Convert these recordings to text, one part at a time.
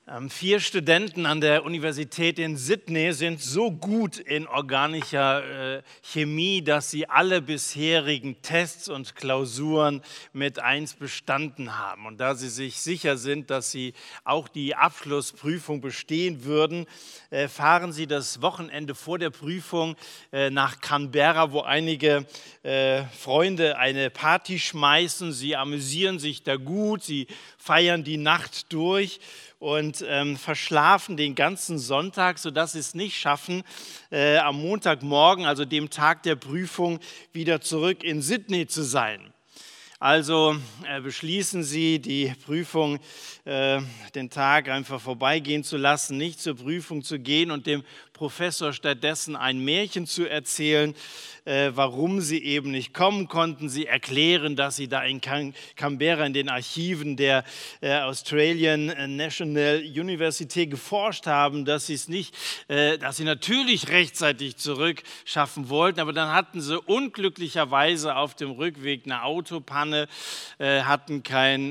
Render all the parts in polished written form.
4 Studenten an der Universität in Sydney sind so gut in organischer Chemie, dass sie alle bisherigen Tests und Klausuren mit 1 bestanden haben. Und da sie sich sicher sind, dass sie auch die Abschlussprüfung bestehen würden, fahren sie das Wochenende vor der Prüfung nach Canberra, wo einige Freunde eine Party schmeißen. Sie amüsieren sich da gut, sie feiern die Nacht durch und verschlafen den ganzen Sonntag, sodass sie es nicht schaffen, am Montagmorgen, also dem Tag der Prüfung, wieder zurück in Sydney zu sein. Also beschließen sie, die Prüfung, den Tag einfach vorbeigehen zu lassen, nicht zur Prüfung zu gehen und dem Professor stattdessen ein Märchen zu erzählen, warum sie eben nicht kommen konnten. Sie erklären, dass sie da in Canberra in den Archiven der Australian National University geforscht haben, dass sie natürlich rechtzeitig zurückschaffen wollten, aber dann hatten sie unglücklicherweise auf dem Rückweg eine Autopanne, hatten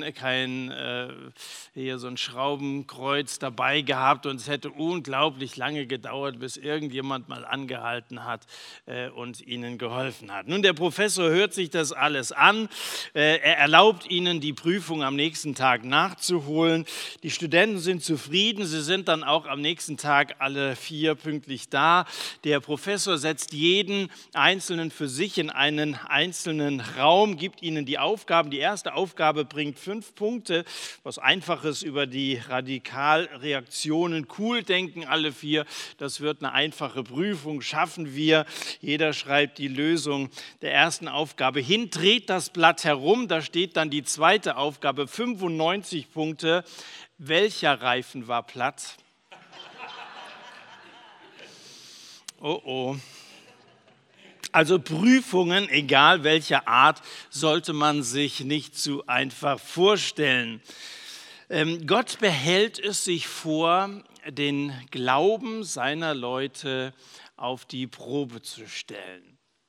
hier so ein Schraubenkreuz dabei gehabt und es hätte unglaublich lange gedauert, bis irgendjemand mal angehalten hat und ihnen geholfen hat. Nun, der Professor hört sich das alles an. Er erlaubt ihnen, die Prüfung am nächsten Tag nachzuholen. Die Studenten sind zufrieden. Sie sind dann auch am nächsten Tag alle 4 pünktlich da. Der Professor setzt jeden Einzelnen für sich in einen einzelnen Raum, gibt ihnen die Aufgaben. Die erste Aufgabe bringt 5 Punkte, was Einfaches über die Radikalreaktionen. Cool, denken alle 4. Das wird eine einfache Prüfung, schaffen wir. Jeder schreibt die Lösung der ersten Aufgabe hin, dreht das Blatt herum, da steht dann die zweite Aufgabe, 95 Punkte. Welcher Reifen war platt? Oh oh. Also Prüfungen, egal welcher Art, sollte man sich nicht zu einfach vorstellen. Gott behält es sich vor, den Glauben seiner Leute auf die Probe zu stellen.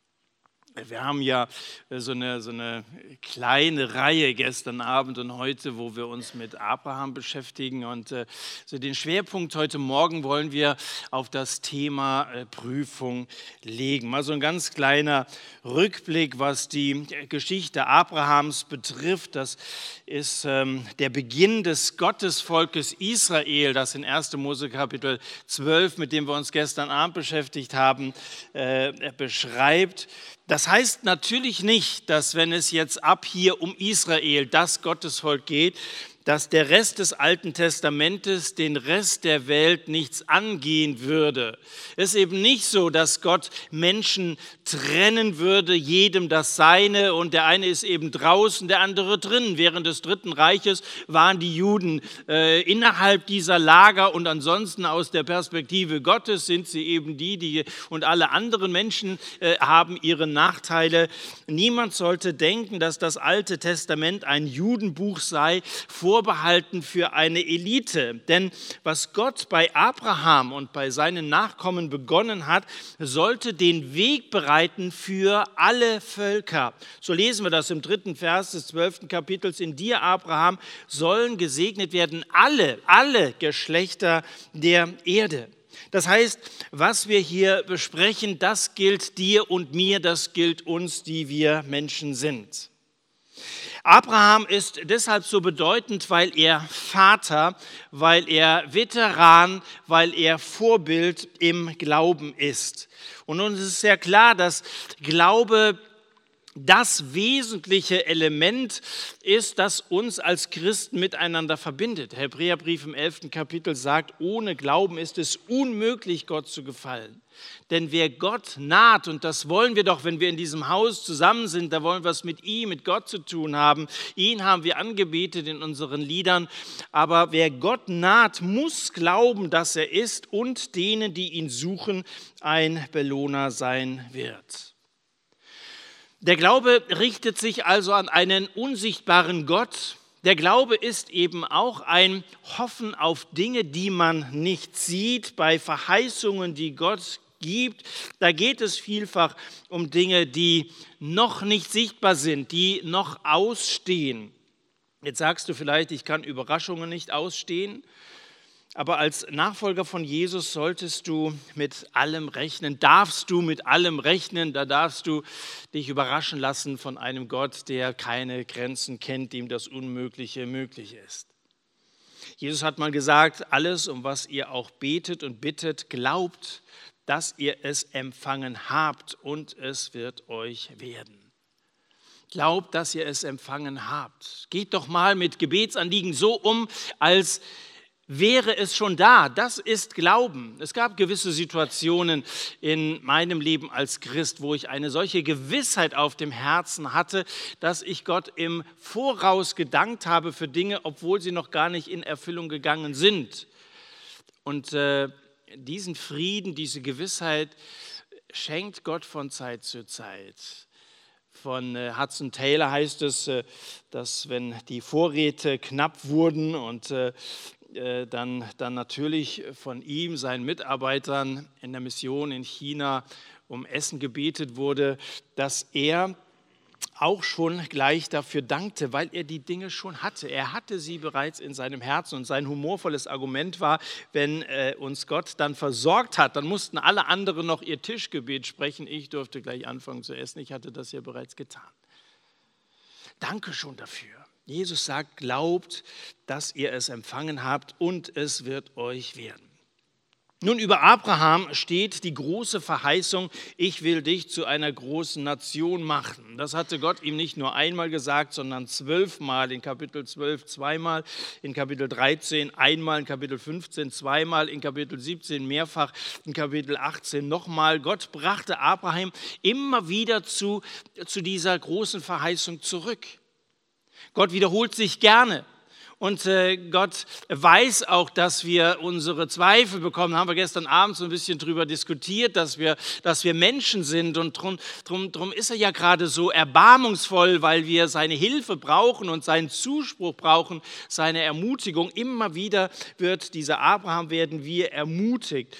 Wir haben ja so eine kleine Reihe gestern Abend und heute, wo wir uns mit Abraham beschäftigen. Und so den Schwerpunkt heute Morgen wollen wir auf das Thema Prüfung legen. Mal so ein ganz kleiner Rückblick, was die Geschichte Abrahams betrifft. Das ist der Beginn des Gottesvolkes Israel, das in 1. Mose Kapitel 12, mit dem wir uns gestern Abend beschäftigt haben, beschreibt. Das heißt natürlich nicht, dass wenn es jetzt ab hier um Israel, das Gottesvolk geht, dass der Rest des Alten Testamentes den Rest der Welt nichts angehen würde. Es ist eben nicht so, dass Gott Menschen trennen würde, jedem das Seine und der eine ist eben draußen, der andere drinnen. Während des Dritten Reiches waren die Juden innerhalb dieser Lager und ansonsten aus der Perspektive Gottes sind sie eben die und alle anderen Menschen haben ihre Nachteile. Niemand sollte denken, dass das Alte Testament ein Judenbuch sei, vorbehalten für eine Elite. Denn was Gott bei Abraham und bei seinen Nachkommen begonnen hat, sollte den Weg bereiten für alle Völker. So lesen wir das im 3. Vers des 12. Kapitels. In dir, Abraham, sollen gesegnet werden alle Geschlechter der Erde. Das heißt, was wir hier besprechen, das gilt dir und mir, das gilt uns, die wir Menschen sind. Abraham ist deshalb so bedeutend, weil er Vater, weil er Veteran, weil er Vorbild im Glauben ist. Und uns ist sehr klar, dass Glaube das wesentliche Element ist, das uns als Christen miteinander verbindet. Der Hebräerbrief im 11. Kapitel sagt, ohne Glauben ist es unmöglich, Gott zu gefallen. Denn wer Gott naht, und das wollen wir doch, wenn wir in diesem Haus zusammen sind, da wollen wir es mit ihm, mit Gott zu tun haben. Ihn haben wir angebetet in unseren Liedern. Aber wer Gott naht, muss glauben, dass er ist und denen, die ihn suchen, ein Belohner sein wird. Der Glaube richtet sich also an einen unsichtbaren Gott. Der Glaube ist eben auch ein Hoffen auf Dinge, die man nicht sieht, bei Verheißungen, die Gott gibt. Da geht es vielfach um Dinge, die noch nicht sichtbar sind, die noch ausstehen. Jetzt sagst du vielleicht, ich kann Überraschungen nicht ausstehen. Aber als Nachfolger von Jesus solltest du mit allem rechnen, darfst du mit allem rechnen, da darfst du dich überraschen lassen von einem Gott, der keine Grenzen kennt, dem das Unmögliche möglich ist. Jesus hat mal gesagt, alles, um was ihr auch betet und bittet, glaubt, dass ihr es empfangen habt und es wird euch werden. Glaubt, dass ihr es empfangen habt. Geht doch mal mit Gebetsanliegen so um, als wäre es schon da. Das ist Glauben. Es gab gewisse Situationen in meinem Leben als Christ, wo ich eine solche Gewissheit auf dem Herzen hatte, dass ich Gott im Voraus gedankt habe für Dinge, obwohl sie noch gar nicht in Erfüllung gegangen sind. Und diesen Frieden, diese Gewissheit schenkt Gott von Zeit zu Zeit. Von Hudson Taylor heißt es, dass wenn die Vorräte knapp wurden und dann natürlich von ihm, seinen Mitarbeitern in der Mission in China um Essen gebetet wurde, dass er auch schon gleich dafür dankte, weil er die Dinge schon hatte. Er hatte sie bereits in seinem Herzen und sein humorvolles Argument war, wenn uns Gott dann versorgt hat, dann mussten alle anderen noch ihr Tischgebet sprechen. Ich durfte gleich anfangen zu essen, ich hatte das ja bereits getan. Danke schon dafür. Jesus sagt, glaubt, dass ihr es empfangen habt und es wird euch werden. Nun, über Abraham steht die große Verheißung, ich will dich zu einer großen Nation machen. Das hatte Gott ihm nicht nur einmal gesagt, sondern 12 Mal, in Kapitel 12 zweimal, in Kapitel 13 einmal, in Kapitel 15 zweimal, in Kapitel 17 mehrfach, in Kapitel 18 nochmal. Gott brachte Abraham immer wieder zu dieser großen Verheißung zurück. Gott wiederholt sich gerne und Gott weiß auch, dass wir unsere Zweifel bekommen. Da haben wir gestern Abend so ein bisschen drüber diskutiert, dass wir Menschen sind und drum ist er ja gerade so erbarmungsvoll, weil wir seine Hilfe brauchen und seinen Zuspruch brauchen, seine Ermutigung. Immer wieder wird dieser Abraham, werden wir ermutigt.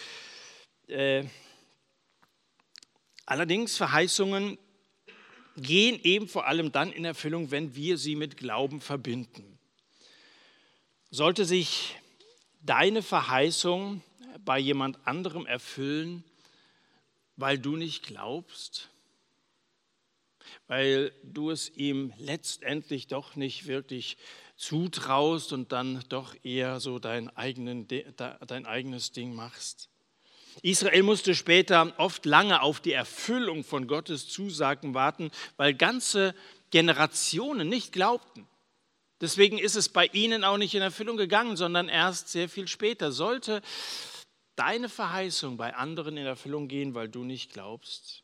Allerdings Verheißungen gehen eben vor allem dann in Erfüllung, wenn wir sie mit Glauben verbinden. Sollte sich deine Verheißung bei jemand anderem erfüllen, weil du nicht glaubst, weil du es ihm letztendlich doch nicht wirklich zutraust und dann doch eher so dein eigenes Ding machst? Israel musste später oft lange auf die Erfüllung von Gottes Zusagen warten, weil ganze Generationen nicht glaubten. Deswegen ist es bei ihnen auch nicht in Erfüllung gegangen, sondern erst sehr viel später. Sollte deine Verheißung bei anderen in Erfüllung gehen, weil du nicht glaubst?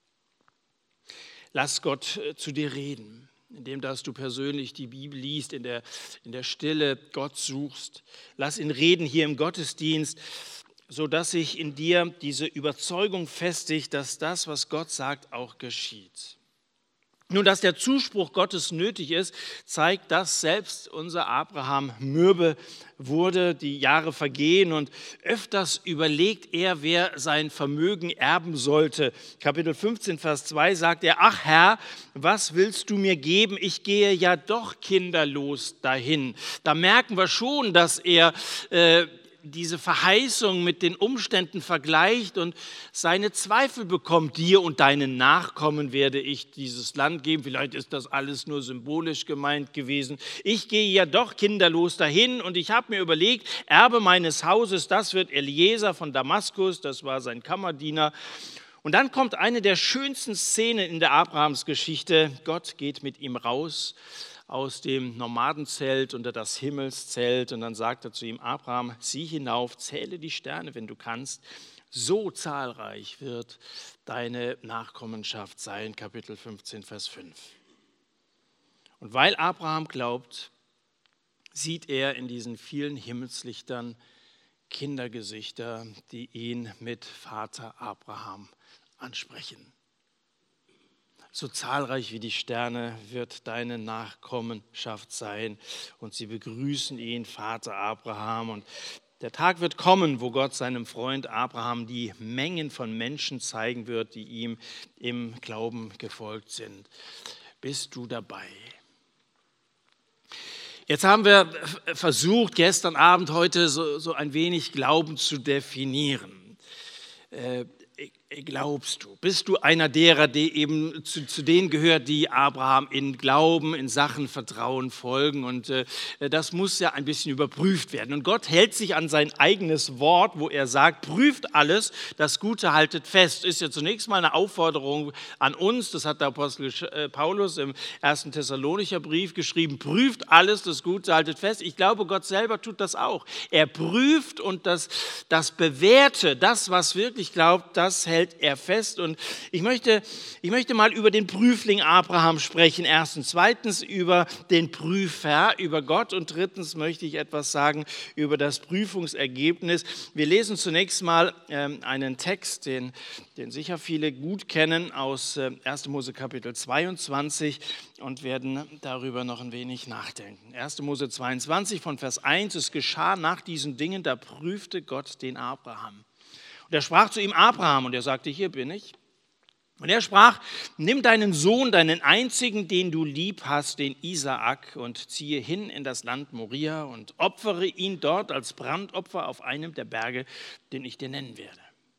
Lass Gott zu dir reden, indem dass du persönlich die Bibel liest, in der Stille Gott suchst. Lass ihn reden hier im Gottesdienst, sodass sich in dir diese Überzeugung festigt, dass das, was Gott sagt, auch geschieht. Nun, dass der Zuspruch Gottes nötig ist, zeigt, dass selbst unser Abraham mürbe wurde, die Jahre vergehen und öfters überlegt er, wer sein Vermögen erben sollte. Kapitel 15, Vers 2 sagt er, ach Herr, was willst du mir geben? Ich gehe ja doch kinderlos dahin. Da merken wir schon, dass er diese Verheißung mit den Umständen vergleicht und seine Zweifel bekommt. Dir und deinen Nachkommen werde ich dieses Land geben. Vielleicht ist das alles nur symbolisch gemeint gewesen. Ich gehe ja doch kinderlos dahin und ich habe mir überlegt, Erbe meines Hauses, das wird Eliezer von Damaskus, das war sein Kammerdiener. Und dann kommt eine der schönsten Szenen in der Abrahamsgeschichte. Gott geht mit ihm raus aus dem Nomadenzelt unter das Himmelszelt und dann sagt er zu ihm, Abraham, sieh hinauf, zähle die Sterne, wenn du kannst. So zahlreich wird deine Nachkommenschaft sein, Kapitel 15, Vers 5. Und weil Abraham glaubt, sieht er in diesen vielen Himmelslichtern Kindergesichter, die ihn mit Vater Abraham ansprechen. So zahlreich wie die Sterne wird deine Nachkommenschaft sein. Und sie begrüßen ihn, Vater Abraham. Und der Tag wird kommen, wo Gott seinem Freund Abraham die Mengen von Menschen zeigen wird, die ihm im Glauben gefolgt sind. Bist du dabei? Jetzt haben wir versucht, gestern Abend, heute so ein wenig Glauben zu definieren. Glaubst du? Bist du einer derer, die eben zu denen gehört, die Abraham in Glauben, in Sachen Vertrauen folgen? Und das muss ja ein bisschen überprüft werden. Und Gott hält sich an sein eigenes Wort, wo er sagt, prüft alles, das Gute haltet fest. Ist ja zunächst mal eine Aufforderung an uns, das hat der Apostel Paulus im 1. Thessalonicher Brief geschrieben, prüft alles, das Gute haltet fest. Ich glaube, Gott selber tut das auch. Er prüft und das Bewährte, das, was wirklich glaubt, das hält er fest. Und ich möchte mal über den Prüfling Abraham sprechen. Erstens. Zweitens über den Prüfer, über Gott. Und drittens möchte ich etwas sagen über das Prüfungsergebnis. Wir lesen zunächst mal einen Text, den sicher viele gut kennen, aus 1. Mose Kapitel 22 und werden darüber noch ein wenig nachdenken. 1. Mose 22 von Vers 1. Es geschah nach diesen Dingen, da prüfte Gott den Abraham. Und er sprach zu ihm, Abraham, und er sagte, hier bin ich. Und er sprach, nimm deinen Sohn, deinen einzigen, den du lieb hast, den Isaak, und ziehe hin in das Land Moria und opfere ihn dort als Brandopfer auf einem der Berge, den ich dir nennen werde.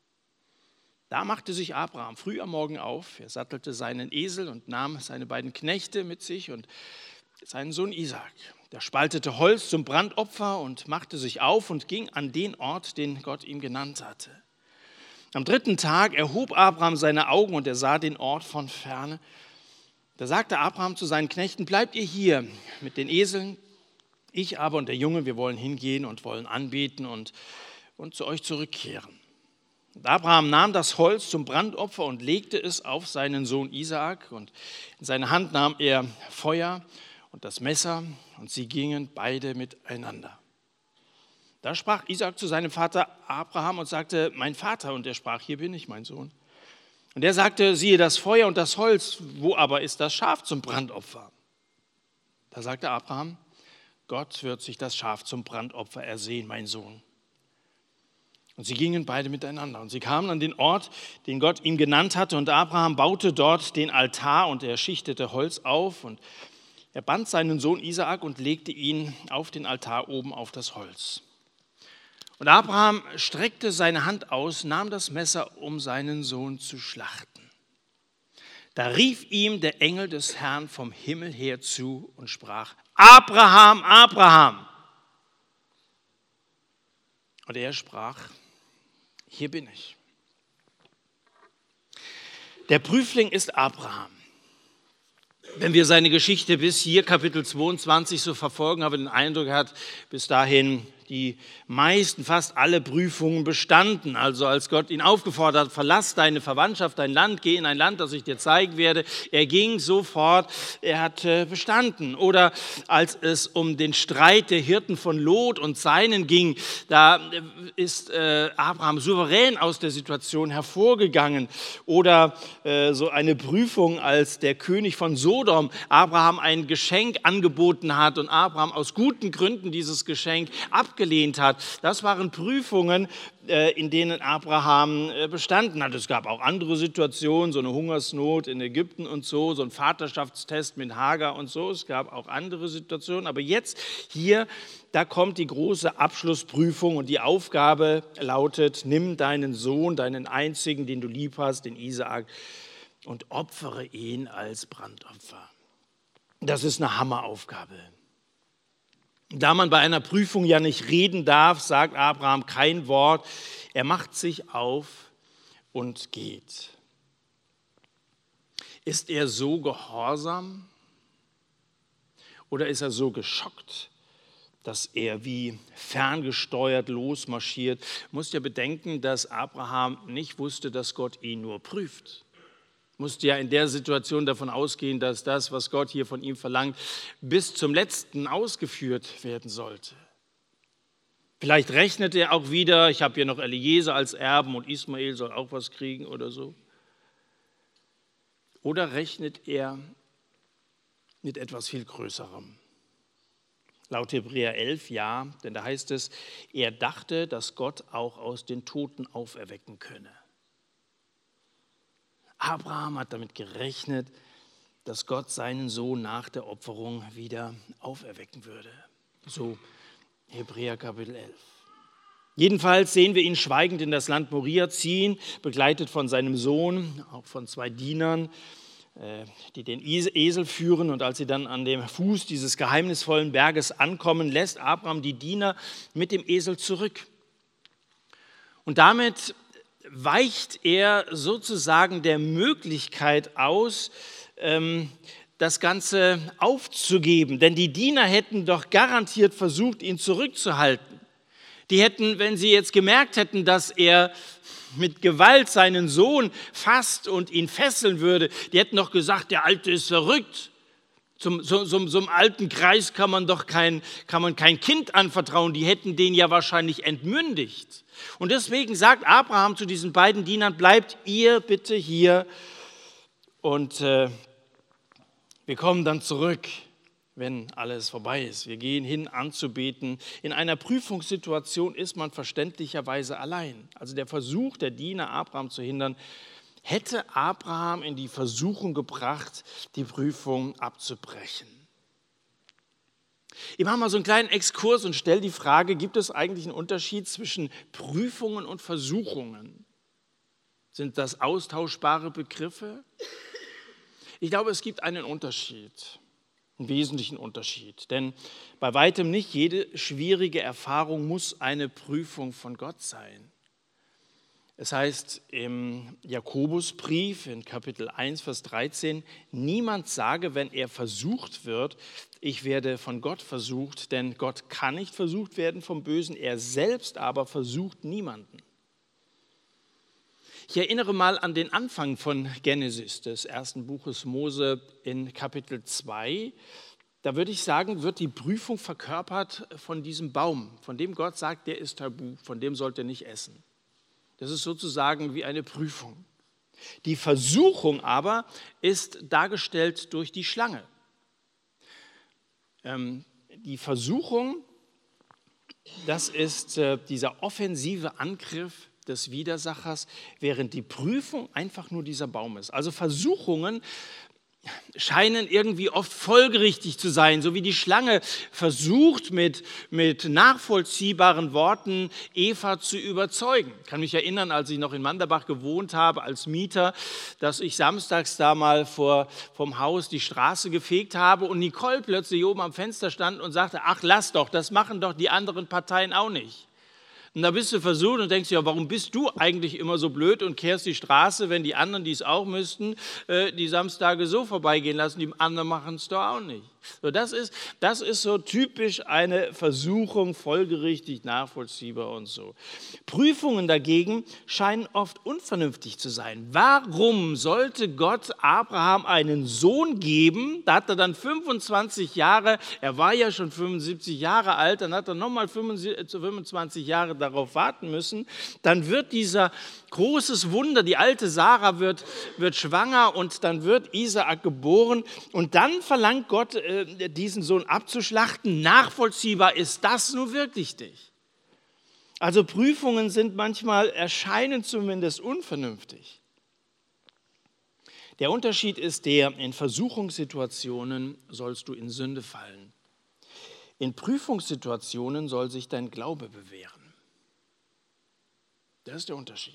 Da machte sich Abraham früh am Morgen auf, er sattelte seinen Esel und nahm seine beiden Knechte mit sich und seinen Sohn Isaak. Der spaltete Holz zum Brandopfer und machte sich auf und ging an den Ort, den Gott ihm genannt hatte. Am 3. Tag erhob Abraham seine Augen und er sah den Ort von ferne. Da sagte Abraham zu seinen Knechten, bleibt ihr hier mit den Eseln, ich aber und der Junge, wir wollen hingehen und wollen anbeten und zu euch zurückkehren. Und Abraham nahm das Holz zum Brandopfer und legte es auf seinen Sohn Isaak und in seine Hand nahm er Feuer und das Messer und sie gingen beide miteinander. Da sprach Isaak zu seinem Vater Abraham und sagte, mein Vater. Und er sprach, hier bin ich, mein Sohn. Und er sagte, siehe das Feuer und das Holz, wo aber ist das Schaf zum Brandopfer? Da sagte Abraham, Gott wird sich das Schaf zum Brandopfer ersehen, mein Sohn. Und sie gingen beide miteinander. Und sie kamen an den Ort, den Gott ihm genannt hatte. Und Abraham baute dort den Altar und er schichtete Holz auf. Und er band seinen Sohn Isaak und legte ihn auf den Altar oben auf das Holz. Und Abraham streckte seine Hand aus, nahm das Messer, um seinen Sohn zu schlachten. Da rief ihm der Engel des Herrn vom Himmel her zu und sprach, Abraham, Abraham. Und er sprach, hier bin ich. Der Prüfling ist Abraham. Wenn wir seine Geschichte bis hier, Kapitel 22, so verfolgen, haben wir den Eindruck, er hat bis dahin die meisten, fast alle Prüfungen bestanden. Also als Gott ihn aufgefordert hat, verlass deine Verwandtschaft, dein Land, geh in ein Land, das ich dir zeigen werde. Er ging sofort, er hat bestanden. Oder als es um den Streit der Hirten von Lot und seinen ging, da ist Abraham souverän aus der Situation hervorgegangen. Oder so eine Prüfung, als der König von Sodom Abraham ein Geschenk angeboten hat und Abraham aus guten Gründen dieses Geschenk abgelehnt hat. Das waren Prüfungen, in denen Abraham bestanden hat. Es gab auch andere Situationen, so eine Hungersnot in Ägypten und so ein Vaterschaftstest mit Hagar und so. Es gab auch andere Situationen. Aber jetzt hier, da kommt die große Abschlussprüfung und die Aufgabe lautet, nimm deinen Sohn, deinen einzigen, den du lieb hast, den Isaak, und opfere ihn als Brandopfer. Das ist eine Hammeraufgabe. Da man bei einer Prüfung ja nicht reden darf, sagt Abraham kein Wort. Er macht sich auf und geht. Ist er so gehorsam oder ist er so geschockt, dass er wie ferngesteuert losmarschiert? Du musst ja bedenken, dass Abraham nicht wusste, dass Gott ihn nur prüft. Musste ja in der Situation davon ausgehen, dass das, was Gott hier von ihm verlangt, bis zum Letzten ausgeführt werden sollte. Vielleicht rechnet er auch wieder, ich habe hier noch Eliezer als Erben und Ismael soll auch was kriegen oder so. Oder rechnet er mit etwas viel Größerem? Laut Hebräer 11 ja, denn da heißt es, er dachte, dass Gott auch aus den Toten auferwecken könne. Abraham hat damit gerechnet, dass Gott seinen Sohn nach der Opferung wieder auferwecken würde. So Hebräer Kapitel 11. Jedenfalls sehen wir ihn schweigend in das Land Moria ziehen, begleitet von seinem Sohn, auch von 2 Dienern, die den Esel führen. Und als sie dann an dem Fuß dieses geheimnisvollen Berges ankommen, lässt Abraham die Diener mit dem Esel zurück. Und damit weicht er sozusagen der Möglichkeit aus, das Ganze aufzugeben. Denn die Diener hätten doch garantiert versucht, ihn zurückzuhalten. Die hätten, wenn sie jetzt gemerkt hätten, dass er mit Gewalt seinen Sohn fasst und ihn fesseln würde, die hätten doch gesagt, der Alte ist verrückt. So einem alten Kreis kann man kein Kind anvertrauen. Die hätten den ja wahrscheinlich entmündigt. Und deswegen sagt Abraham zu diesen beiden Dienern, bleibt ihr bitte hier und wir kommen dann zurück, wenn alles vorbei ist. Wir gehen hin, anzubeten. In einer Prüfungssituation ist man verständlicherweise allein. Also der Versuch der Diener, Abraham zu hindern, hätte Abraham in die Versuchung gebracht, die Prüfung abzubrechen. Ich mache mal so einen kleinen Exkurs und stelle die Frage, gibt es eigentlich einen Unterschied zwischen Prüfungen und Versuchungen? Sind das austauschbare Begriffe? Ich glaube, es gibt einen Unterschied, einen wesentlichen Unterschied. Denn bei weitem nicht jede schwierige Erfahrung muss eine Prüfung von Gott sein. Es heißt im Jakobusbrief in Kapitel 1, Vers 13, niemand sage, wenn er versucht wird, ich werde von Gott versucht, denn Gott kann nicht versucht werden vom Bösen, er selbst aber versucht niemanden. Ich erinnere mal an den Anfang von Genesis, des ersten Buches Mose in Kapitel 2. Da würde ich sagen, wird die Prüfung verkörpert von diesem Baum, von dem Gott sagt, der ist tabu, von dem sollt ihr nicht essen. Das ist sozusagen wie eine Prüfung. Die Versuchung aber ist dargestellt durch die Schlange. Die Versuchung, das ist dieser offensive Angriff des Widersachers, während die Prüfung einfach nur dieser Baum ist. Also Versuchungen scheinen irgendwie oft folgerichtig zu sein, so wie die Schlange versucht, mit nachvollziehbaren Worten Eva zu überzeugen. Ich kann mich erinnern, als ich noch in Manderbach gewohnt habe als Mieter, dass ich samstags da mal vom Haus die Straße gefegt habe und Nicole plötzlich oben am Fenster stand und sagte, ach lass doch, das machen doch die anderen Parteien auch nicht. Und da bist du versucht und denkst, ja, warum bist du eigentlich immer so blöd und kehrst die Straße, wenn die anderen, die es auch müssten, die Samstage so vorbeigehen lassen, die anderen machen es doch auch nicht. So, das ist so typisch eine Versuchung, folgerichtig, nachvollziehbar und so. Prüfungen dagegen scheinen oft unvernünftig zu sein. Warum sollte Gott Abraham einen Sohn geben? Da hat er dann 25 Jahre, er war ja schon 75 Jahre alt, dann hat er nochmal 25 Jahre darauf warten müssen. Dann wird dieser großes Wunder, die alte Sarah wird schwanger und dann wird Isaak geboren und dann verlangt Gott, diesen Sohn abzuschlachten. Nachvollziehbar ist das nun wirklich nicht. Also Prüfungen sind manchmal, erscheinen zumindest unvernünftig. Der Unterschied ist der, in Versuchungssituationen sollst du in Sünde fallen. In Prüfungssituationen soll sich dein Glaube bewähren. Das ist der Unterschied.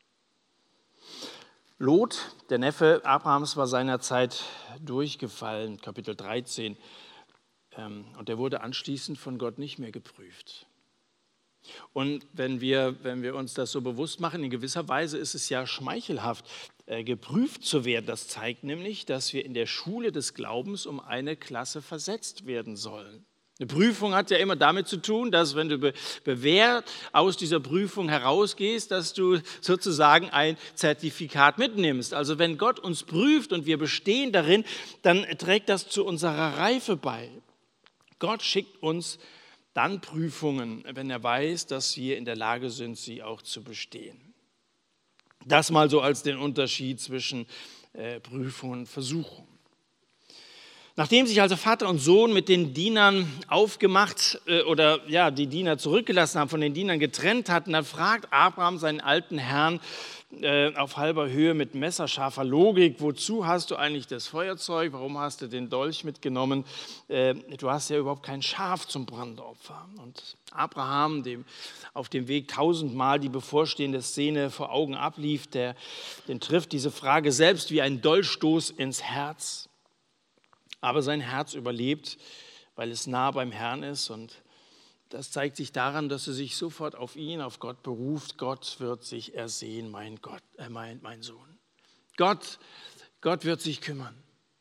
Lot, der Neffe Abrahams, war seinerzeit durchgefallen, Kapitel 13, und er wurde anschließend von Gott nicht mehr geprüft. Und wenn wir uns das so bewusst machen, in gewisser Weise ist es ja schmeichelhaft, geprüft zu werden. Das zeigt nämlich, dass wir in der Schule des Glaubens um eine Klasse versetzt werden sollen. Eine Prüfung hat ja immer damit zu tun, dass wenn du bewährt aus dieser Prüfung herausgehst, dass du sozusagen ein Zertifikat mitnimmst. Also wenn Gott uns prüft und wir bestehen darin, dann trägt das zu unserer Reife bei. Gott schickt uns dann Prüfungen, wenn er weiß, dass wir in der Lage sind, sie auch zu bestehen. Das mal so als den Unterschied zwischen Prüfung und Versuchung. Nachdem sich also Vater und Sohn mit den Dienern aufgemacht die Diener zurückgelassen haben, von den Dienern getrennt hatten, dann fragt Abraham seinen alten Herrn auf halber Höhe mit messerscharfer Logik: Wozu hast du eigentlich das Feuerzeug? Warum hast du den Dolch mitgenommen? Du hast ja überhaupt kein Schaf zum Brandopfer. Und Abraham, dem auf dem Weg 1000-mal die bevorstehende Szene vor Augen ablief, den trifft diese Frage selbst wie ein Dolchstoß ins Herz. Aber sein Herz überlebt, weil es nah beim Herrn ist. Und das zeigt sich daran, dass er sich sofort auf ihn, auf Gott beruft. Gott wird sich ersehen, mein Sohn. Gott wird sich kümmern.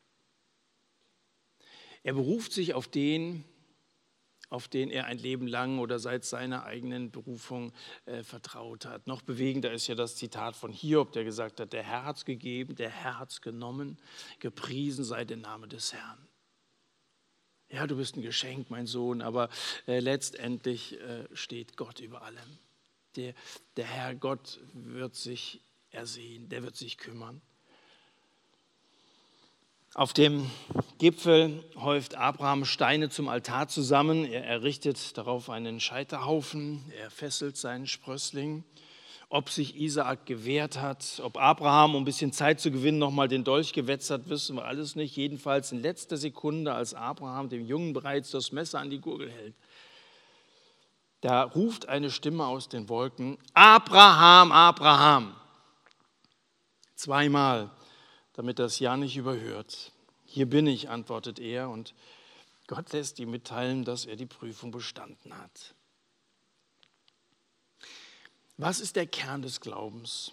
Er beruft sich auf den er ein Leben lang oder seit seiner eigenen Berufung vertraut hat. Noch bewegender ist ja das Zitat von Hiob, der gesagt hat: Der Herr hat es gegeben, der Herr hat es genommen, gepriesen sei der Name des Herrn. Ja, du bist ein Geschenk, mein Sohn, aber letztendlich steht Gott über allem. Der Herr Gott wird sich ersehen, der wird sich kümmern. Auf dem Gipfel häuft Abraham Steine zum Altar zusammen. Er errichtet darauf einen Scheiterhaufen. Er fesselt seinen Sprössling. Ob sich Isaak gewehrt hat, ob Abraham, um ein bisschen Zeit zu gewinnen, nochmal den Dolch gewetzt hat, wissen wir alles nicht. Jedenfalls in letzter Sekunde, als Abraham dem Jungen bereits das Messer an die Gurgel hält, da ruft eine Stimme aus den Wolken: Abraham, Abraham. 2-mal, damit das ja nicht überhört. Hier bin ich, antwortet er, und Gott lässt ihm mitteilen, dass er die Prüfung bestanden hat. Was ist der Kern des Glaubens?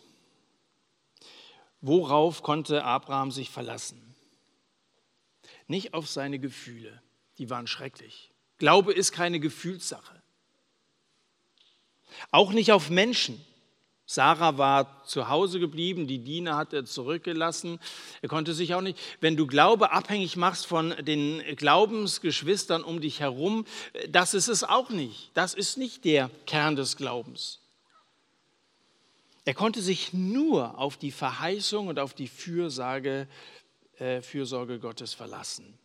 Worauf konnte Abraham sich verlassen? Nicht auf seine Gefühle, die waren schrecklich. Glaube ist keine Gefühlssache. Auch nicht auf Menschen. Sarah war zu Hause geblieben, die Diener hat er zurückgelassen. Er konnte sich auch nicht, wenn du Glaube abhängig machst von den Glaubensgeschwistern um dich herum, das ist es auch nicht. Das ist nicht der Kern des Glaubens. Er konnte sich nur auf die Verheißung und auf die Fürsorge Gottes verlassen.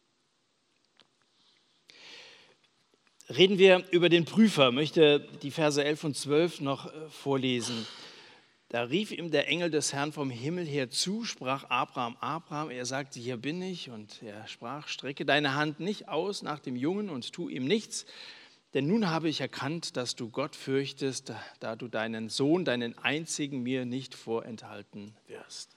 Reden wir über den Prüfer, möchte die Verse 11 und 12 noch vorlesen. Da rief ihm der Engel des Herrn vom Himmel her zu, sprach: Abraham, Abraham. Er sagte: Hier bin ich. Und er sprach: Strecke deine Hand nicht aus nach dem Jungen und tu ihm nichts, denn nun habe ich erkannt, dass du Gott fürchtest, da du deinen Sohn, deinen einzigen, mir nicht vorenthalten wirst.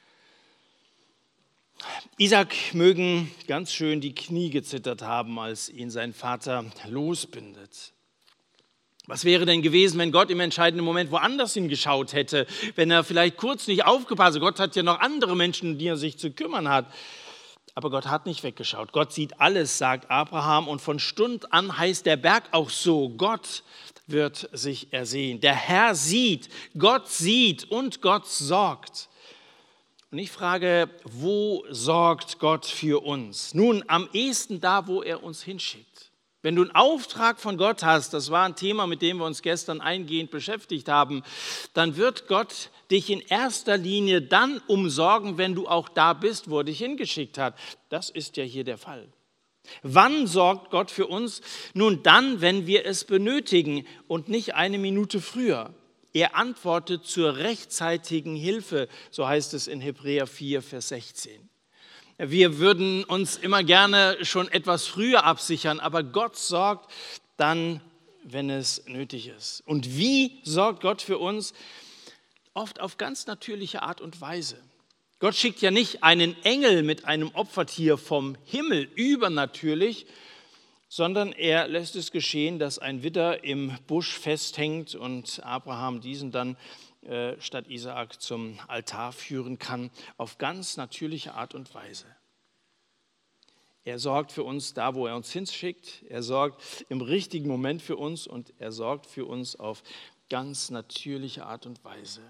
Isaak mögen ganz schön die Knie gezittert haben, als ihn sein Vater losbindet. Was wäre denn gewesen, wenn Gott im entscheidenden Moment woanders hingeschaut hätte, wenn er vielleicht kurz nicht aufgepasst hat? Gott hat ja noch andere Menschen, um die er sich zu kümmern hat. Aber Gott hat nicht weggeschaut. Gott sieht alles, sagt Abraham. Und von Stund an heißt der Berg auch so: Gott wird sich ersehen. Der Herr sieht und Gott sorgt. Und ich frage, wo sorgt Gott für uns? Nun, am ehesten da, wo er uns hinschickt. Wenn du einen Auftrag von Gott hast, das war ein Thema, mit dem wir uns gestern eingehend beschäftigt haben, dann wird Gott dich in erster Linie dann umsorgen, wenn du auch da bist, wo er dich hingeschickt hat. Das ist ja hier der Fall. Wann sorgt Gott für uns? Nun dann, wenn wir es benötigen und nicht eine Minute früher. Er antwortet zur rechtzeitigen Hilfe, so heißt es in Hebräer 4, Vers 16. Wir würden uns immer gerne schon etwas früher absichern, aber Gott sorgt dann, wenn es nötig ist. Und wie sorgt Gott für uns? Oft auf ganz natürliche Art und Weise. Gott schickt ja nicht einen Engel mit einem Opfertier vom Himmel übernatürlich, sondern er lässt es geschehen, dass ein Widder im Busch festhängt und Abraham diesen dann statt Isaak zum Altar führen kann, auf ganz natürliche Art und Weise. Er sorgt für uns da, wo er uns hinschickt. Er sorgt im richtigen Moment für uns und er sorgt für uns auf ganz natürliche Art und Weise.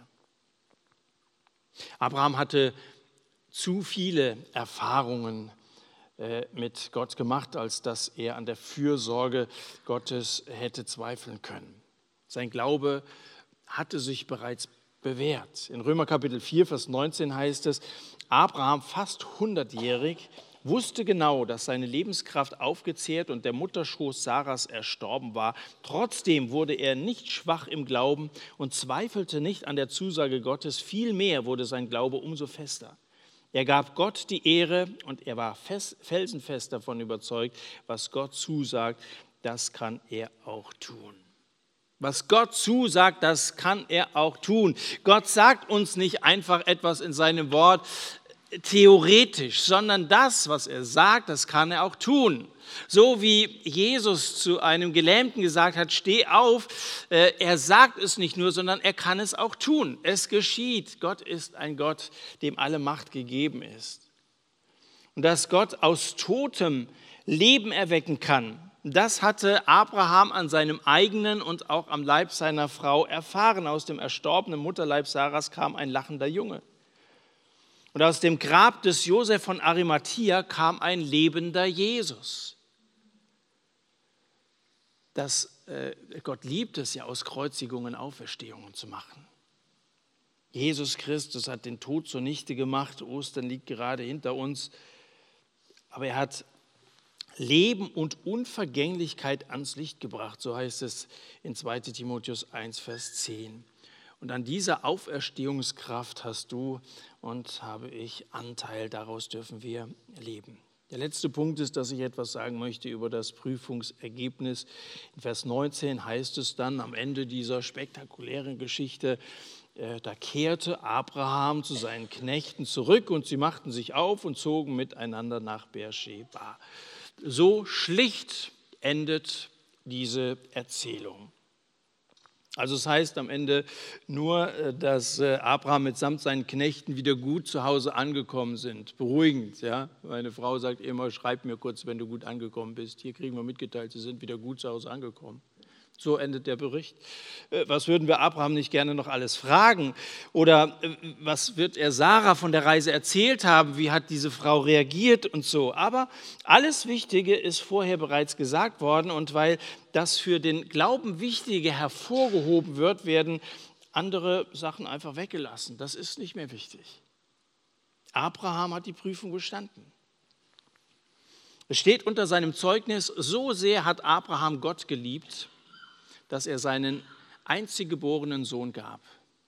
Abraham hatte zu viele Erfahrungen mit Gott gemacht, als dass er an der Fürsorge Gottes hätte zweifeln können. Sein Glaube hatte sich bereits bewährt. In Römer Kapitel 4, Vers 19 heißt es: Abraham, fast 100-jährig, wusste genau, dass seine Lebenskraft aufgezehrt und der Mutterschoß Sarahs erstorben war. Trotzdem wurde er nicht schwach im Glauben und zweifelte nicht an der Zusage Gottes. Vielmehr wurde sein Glaube umso fester. Er gab Gott die Ehre und er war felsenfest davon überzeugt, was Gott zusagt, das kann er auch tun. Was Gott zusagt, das kann er auch tun. Gott sagt uns nicht einfach etwas in seinem Wort theoretisch, sondern das, was er sagt, das kann er auch tun. So wie Jesus zu einem Gelähmten gesagt hat, steh auf, er sagt es nicht nur, sondern er kann es auch tun. Es geschieht. Gott ist ein Gott, dem alle Macht gegeben ist. Und dass Gott aus totem Leben erwecken kann, das hatte Abraham an seinem eigenen und auch am Leib seiner Frau erfahren. Aus dem erstorbenen Mutterleib Sarahs kam ein lachender Junge. Und aus dem Grab des Josef von Arimathea kam ein lebender Jesus. Gott liebt es ja, aus Kreuzigungen Auferstehungen zu machen. Jesus Christus hat den Tod zunichte gemacht. Ostern liegt gerade hinter uns. Aber er hat Leben und Unvergänglichkeit ans Licht gebracht, so heißt es in 2 Timotheus 1, Vers 10. Und an dieser Auferstehungskraft hast du und habe ich Anteil, daraus dürfen wir leben. Der letzte Punkt ist, dass ich etwas sagen möchte über das Prüfungsergebnis. In Vers 19 heißt es dann am Ende dieser spektakulären Geschichte, da kehrte Abraham zu seinen Knechten zurück und sie machten sich auf und zogen miteinander nach Beersheba. So schlicht endet diese Erzählung. Also es heißt am Ende nur, dass Abraham mitsamt seinen Knechten wieder gut zu Hause angekommen sind. Beruhigend, ja. Meine Frau sagt immer, schreib mir kurz, wenn du gut angekommen bist. Hier kriegen wir mitgeteilt, sie sind wieder gut zu Hause angekommen. So endet der Bericht. Was würden wir Abraham nicht gerne noch alles fragen? Oder was wird er Sarah von der Reise erzählt haben? Wie hat diese Frau reagiert und so? Aber alles Wichtige ist vorher bereits gesagt worden. Und weil das für den Glauben Wichtige hervorgehoben wird, werden andere Sachen einfach weggelassen. Das ist nicht mehr wichtig. Abraham hat die Prüfung bestanden. Es steht unter seinem Zeugnis, so sehr hat Abraham Gott geliebt, dass er seinen einzig geborenen Sohn gab.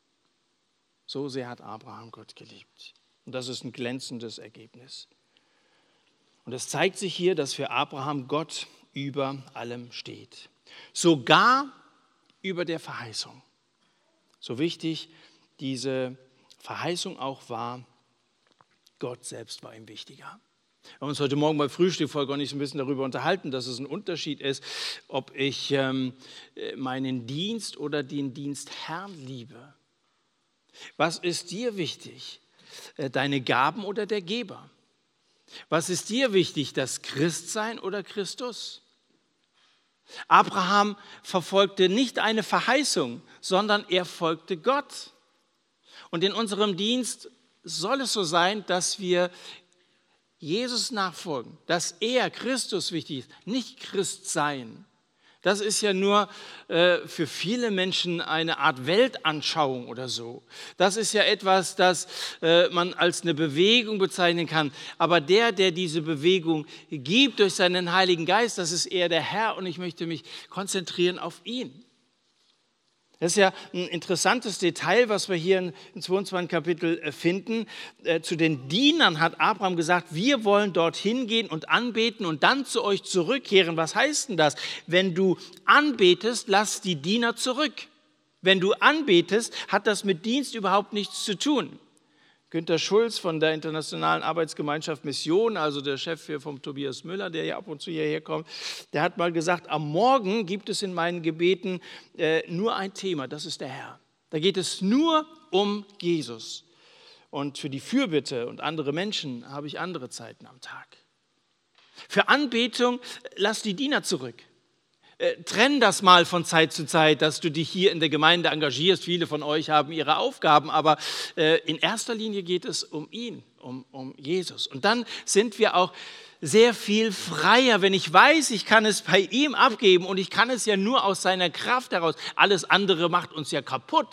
So sehr hat Abraham Gott geliebt. Und das ist ein glänzendes Ergebnis. Und es zeigt sich hier, dass für Abraham Gott über allem steht. Sogar über der Verheißung. So wichtig diese Verheißung auch war, Gott selbst war ihm wichtiger. Wir haben uns heute Morgen beim Frühstück voll gar nicht so ein bisschen darüber unterhalten, dass es ein Unterschied ist, ob ich meinen Dienst oder den Dienstherrn liebe. Was ist dir wichtig? Deine Gaben oder der Geber? Was ist dir wichtig, das Christsein oder Christus? Abraham verfolgte nicht eine Verheißung, sondern er folgte Gott. Und in unserem Dienst soll es so sein, dass wir Jesus nachfolgen, dass er, Christus, wichtig ist, nicht Christ sein. Das ist ja nur für viele Menschen eine Art Weltanschauung oder so. Das ist ja etwas, das man als eine Bewegung bezeichnen kann. Aber der diese Bewegung gibt durch seinen Heiligen Geist, das ist eher der Herr und ich möchte mich konzentrieren auf ihn. Das ist ja ein interessantes Detail, was wir hier im 22. Kapitel finden. Zu den Dienern hat Abraham gesagt, wir wollen dorthin gehen und anbeten und dann zu euch zurückkehren. Was heißt denn das? Wenn du anbetest, lass die Diener zurück. Wenn du anbetest, hat das mit Dienst überhaupt nichts zu tun. Günter Schulz von der Internationalen Arbeitsgemeinschaft Mission, also der Chef hier vom Tobias Müller, der ja ab und zu hierher kommt, der hat mal gesagt, am Morgen gibt es in meinen Gebeten nur ein Thema, das ist der Herr. Da geht es nur um Jesus. Und für die Fürbitte und andere Menschen habe ich andere Zeiten am Tag. Für Anbetung lass die Diener zurück. Trenn das mal von Zeit zu Zeit, dass du dich hier in der Gemeinde engagierst. Viele von euch haben ihre Aufgaben, aber in erster Linie geht es um ihn, um Jesus. Und dann sind wir auch sehr viel freier, wenn ich weiß, ich kann es bei ihm abgeben und ich kann es ja nur aus seiner Kraft heraus. Alles andere macht uns ja kaputt.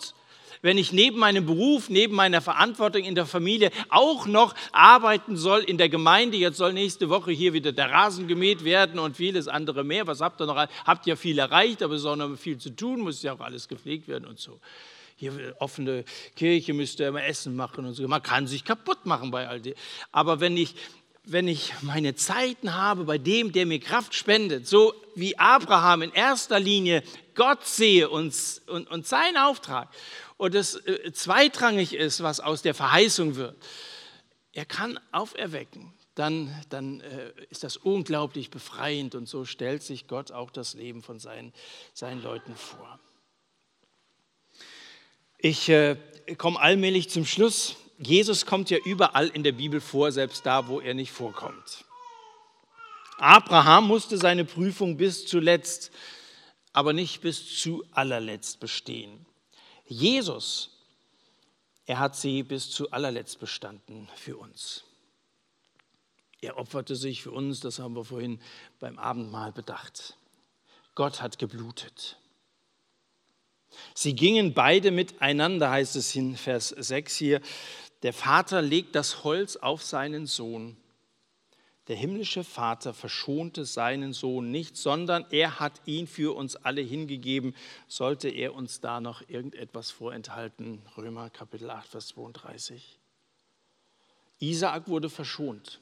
Wenn ich neben meinem Beruf, neben meiner Verantwortung in der Familie auch noch arbeiten soll in der Gemeinde, jetzt soll nächste Woche hier wieder der Rasen gemäht werden und vieles andere mehr. Was habt ihr noch? Habt ja viel erreicht, aber es ist auch noch viel zu tun, muss ja auch alles gepflegt werden und so. Hier offene Kirche, müsst ihr immer Essen machen und so. Man kann sich kaputt machen bei all dem. Aber wenn ich meine Zeiten habe bei dem, der mir Kraft spendet, so wie Abraham in erster Linie Gott sehe und seinen Auftrag und es zweitrangig ist, was aus der Verheißung wird, er kann auferwecken, dann ist das unglaublich befreiend und so stellt sich Gott auch das Leben von seinen Leuten vor. Ich komme allmählich zum Schluss. Jesus kommt ja überall in der Bibel vor, selbst da, wo er nicht vorkommt. Abraham musste seine Prüfung bis zuletzt, aber nicht bis zu allerletzt bestehen. Jesus, er hat sie bis zu allerletzt bestanden für uns. Er opferte sich für uns, das haben wir vorhin beim Abendmahl bedacht. Gott hat geblutet. Sie gingen beide miteinander, heißt es in Vers 6 hier. Der Vater legt das Holz auf seinen Sohn. Der himmlische Vater verschonte seinen Sohn nicht, sondern er hat ihn für uns alle hingegeben. Sollte er uns da noch irgendetwas vorenthalten? Römer Kapitel 8, Vers 32. Isaak wurde verschont,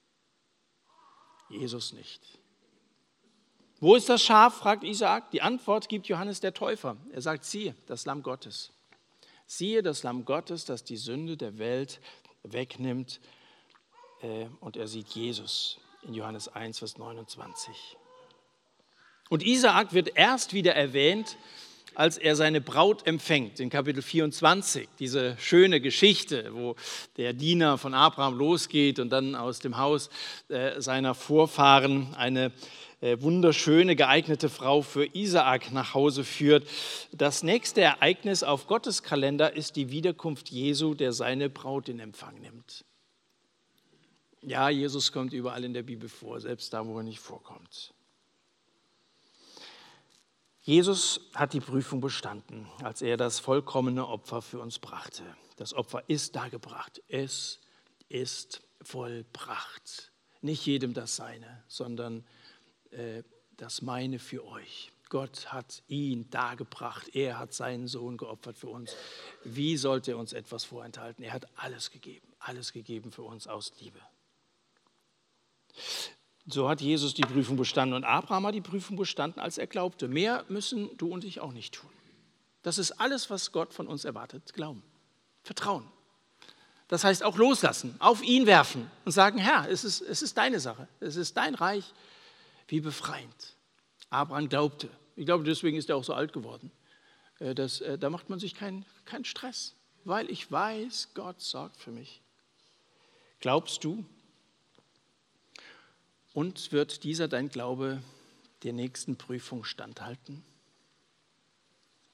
Jesus nicht. Wo ist das Schaf, fragt Isaak. Die Antwort gibt Johannes der Täufer. Er sagt, siehe, das Lamm Gottes. Siehe, das Lamm Gottes, das die Sünde der Welt wegnimmt. Und er sieht Jesus in Johannes 1, Vers 29. Und Isaak wird erst wieder erwähnt, als er seine Braut empfängt, in Kapitel 24. Diese schöne Geschichte, wo der Diener von Abraham losgeht und dann aus dem Haus seiner Vorfahren eine wunderschöne, geeignete Frau für Isaak nach Hause führt. Das nächste Ereignis auf Gottes Kalender ist die Wiederkunft Jesu, der seine Braut in Empfang nimmt. Ja, Jesus kommt überall in der Bibel vor, selbst da, wo er nicht vorkommt. Jesus hat die Prüfung bestanden, als er das vollkommene Opfer für uns brachte. Das Opfer ist dargebracht. Es ist vollbracht. Nicht jedem das Seine, sondern das meine für euch. Gott hat ihn dargebracht. Er hat seinen Sohn geopfert für uns. Wie sollte er uns etwas vorenthalten? Er hat alles gegeben für uns aus Liebe. So hat Jesus die Prüfung bestanden und Abraham hat die Prüfung bestanden, als er glaubte. Mehr müssen du und ich auch nicht tun. Das ist alles, was Gott von uns erwartet. Glauben, Vertrauen. Das heißt auch loslassen, auf ihn werfen und sagen, Herr, es ist deine Sache, es ist dein Reich. Wie befreiend. Abraham glaubte. Ich glaube, deswegen ist er auch so alt geworden. Da macht man sich keinen Stress, weil ich weiß, Gott sorgt für mich. Glaubst du? Und wird dieser dein Glaube der nächsten Prüfung standhalten?